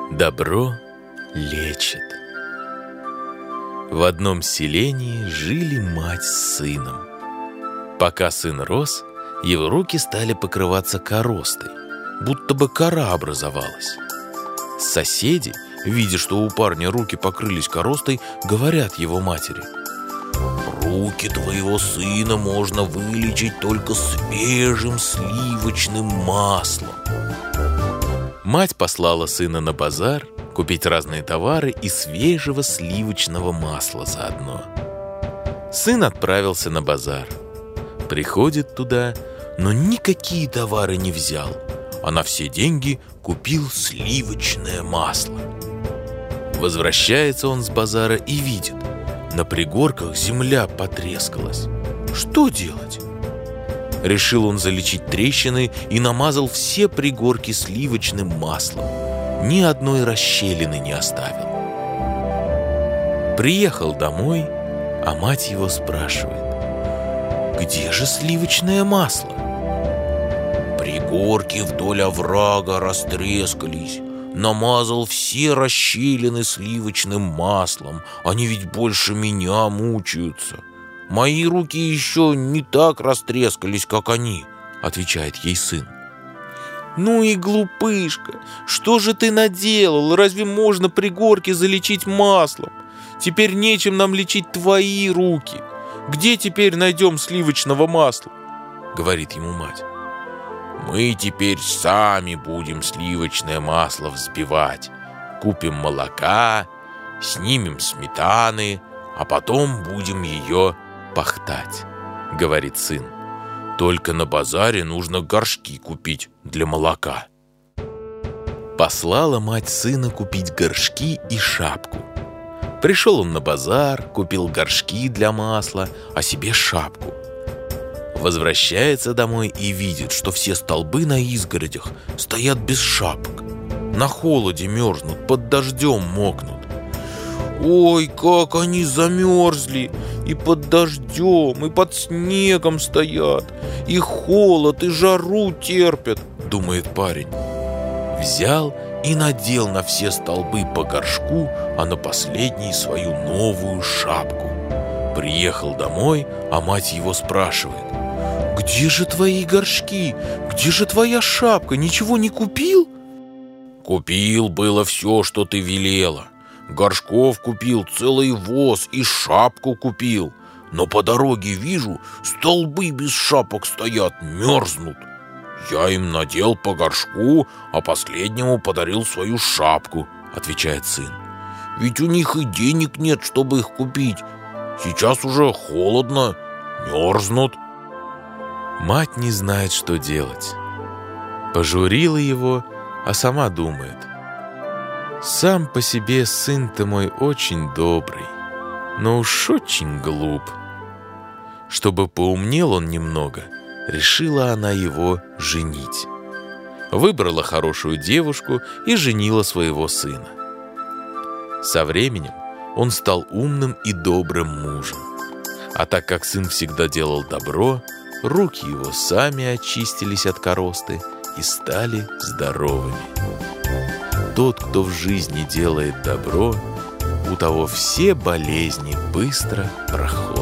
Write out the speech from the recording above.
Добро лечит. В одном селении жили мать с сыном. Пока сын рос, его руки стали покрываться коростой, будто бы кора образовалась. Соседи, видя, что у парня руки покрылись коростой, говорят его матери: «Руки твоего сына можно вылечить только свежим сливочным маслом». Мать послала сына на базар купить разные товары и свежего сливочного масла заодно. Сын отправился на базар. Приходит туда, но никакие товары не взял, а на все деньги купил сливочное масло. Возвращается он с базара и видит: на пригорках земля потрескалась. Что делать? Решил он залечить трещины и намазал все пригорки сливочным маслом. Ни одной расщелины не оставил. Приехал домой, а мать его спрашивает: «Где же сливочное масло?» «Пригорки вдоль оврага растрескались. Намазал все расщелины сливочным маслом. Они ведь больше меня мучаются. Мои руки еще не так растрескались, как они», — отвечает ей сын. «Ну и глупышка, что же ты наделал? Разве можно пригорки залечить маслом? Теперь нечем нам лечить твои руки. Где теперь найдем сливочного масла?» — говорит ему мать. «Мы теперь сами будем сливочное масло взбивать. Купим молока, снимем сметаны, а потом будем ее пахтать», — говорит сын. «Только на базаре нужно горшки купить для молока». Послала мать сына купить горшки и шапку. Пришел он на базар, купил горшки для масла, а себе шапку. Возвращается домой и видит, что все столбы на изгородях стоят без шапок. На холоде мерзнут, под дождем мокнут. «Ой, как они замерзли! И под дождем, и под снегом стоят, и холод, и жару терпят», — думает парень. Взял и надел на все столбы по горшку, а на последний свою новую шапку. Приехал домой, а мать его спрашивает: «Где же твои горшки? Где же твоя шапка? Ничего не купил?» «Купил было все, что ты велела. Горшков купил целый воз и шапку купил. Но по дороге вижу, столбы без шапок стоят, мерзнут. Я им надел по горшку, а последнему подарил свою шапку», — отвечает сын. «Ведь у них и денег нет, чтобы их купить. Сейчас уже холодно, мерзнут». Мать не знает, что делать. Пожурила его, а сама думает: «Сам по себе сын-то мой очень добрый, но уж очень глуп». Чтобы поумнел он немного, решила она его женить. Выбрала хорошую девушку и женила своего сына. Со временем он стал умным и добрым мужем. А так как сын всегда делал добро, руки его сами очистились от коросты и стали здоровыми. Тот, кто в жизни делает добро, у того все болезни быстро проходят.